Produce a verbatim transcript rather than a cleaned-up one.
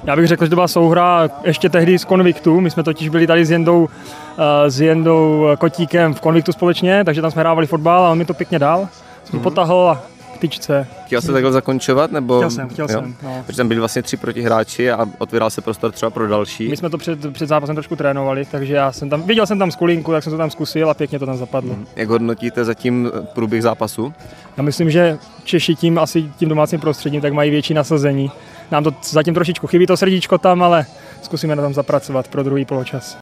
Já bych řekl, že to byla souhra ještě tehdy z Konviktu. My jsme totiž byli tady s Jendou, s Jendou Kotíkem v Konviktu společně, takže tam jsme hrávali fotbal a on mi to pěkně dal. Jsem mm-hmm. potahl a k tyčce. Chtěl jsi takhle zakončovat? Nebo... Chtěl jsem, chtěl jo? jsem. No. Protože tam byli vlastně tři protihráči a otvíral se prostor třeba pro další. My jsme to před, před zápasem trošku trénovali, takže já jsem tam, viděl jsem tam skulinku, tak jsem to tam zkusil a pěkně to tam zapadlo. Mm. Jak hodnotíte zatím průběh zápasu? Já myslím, že Češi tím asi tím domácím prostředím tak mají větší nasazení. Nám to zatím trošičku chybí to srdíčko tam, ale zkusíme na tom zapracovat pro druhý poločas.